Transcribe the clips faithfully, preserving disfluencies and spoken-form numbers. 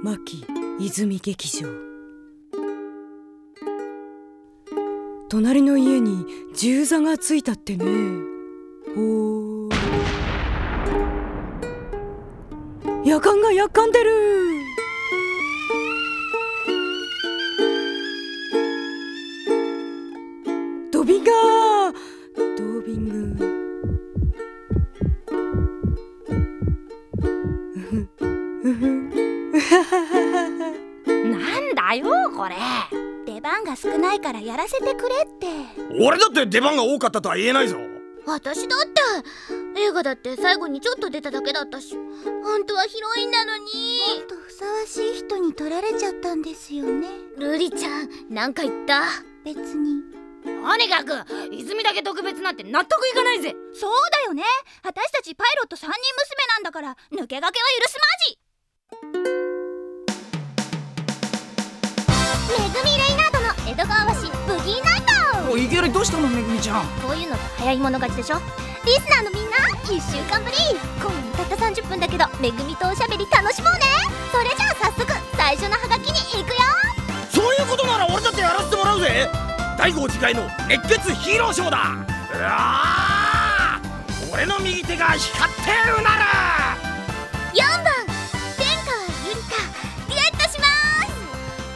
牧泉劇場。隣の家に銃座がついたってね。ほー、夜間がやっかんでる。ドビンガードビングなんだよこれ。出番が少ないからやらせてくれって。 俺だって出番が多かったとは言えないぞ。 私だって映画だって最後にちょっと出ただけだったし、本当はヒロインなのに。もっとふさわしい人に取られちゃったんですよね。ルリちゃんなんか言った？別に。とにかく泉だけ特別なんて納得いかないぜ。そうだよね。私たちパイロットさんにん娘なんだから抜け駆けは許すまじ。めぐみレイナードの江戸川橋ブギーナイト。 おいきなりどうしたのめぐみちゃん。 こういうのが早い者勝ちでしょ。リスナーのみんないっしゅうかんぶり。今夜もたったさんじゅっぷんだけどめぐみとおしゃべり楽しもうね。それじゃあ早速最初のハガキに行くよ。 そういうことなら俺だってやらせてもらうぜ。第五次回の熱血ヒーローショーだ。うわー、俺の右手が光ってうなる。 よんばん天川ゆりかデュエットします。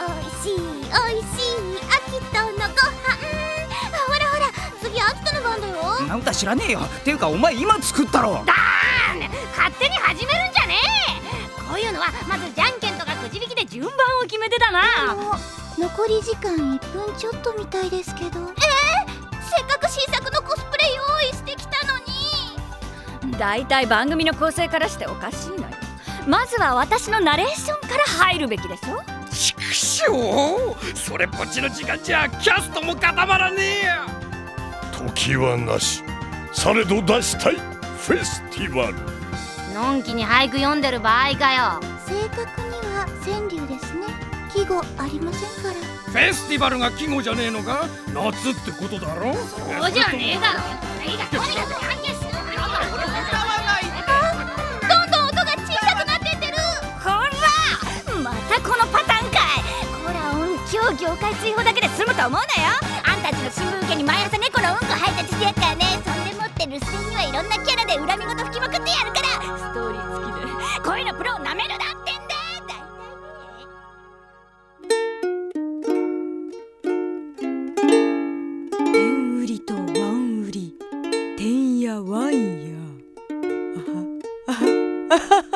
おいしいおいしい秋田のご飯。ほらほら次秋田の番だよ。 なんか知らねえよ。っていうかお前今作ったろ。 だーん、勝手に始めるんじゃねえ。こういうのはまずじゃんけんとかくじ引きで順番を決めてだな。残り時間いっぷんちょっとみたいですけど。えー、せっかく新作のコスプレ用意してきたのに。 だいたい番組の構成からしておかしいのよ。まずは私のナレーションから入るべきでしょ。 ちくしょう、それっぽっちの時間じゃキャストも固まらねえや。 時はなし、されど出したいフェスティバル。 のんきに俳句読んでる場合かよ。正確には川柳ですね。季語ありませんから。 フェスティバルが季語じゃねえのか。夏ってことだろ。 そうじゃねえだろ。いいかとにかく歓迎しろ。どんどん音が小さくなってってる。 ほらまたこのパターンかい。こら音響業界追放だけで済むと思うなよ。あんたちの新聞受けに毎朝猫のうんこ配達してやっからね。そんでもって留守電にはいろんなキャラで恨み事吹きまくってやるから。ストーリー付きでこういうのプロをなめるなってんだ。 天売りとワン売り、天やワインや。あはあはあは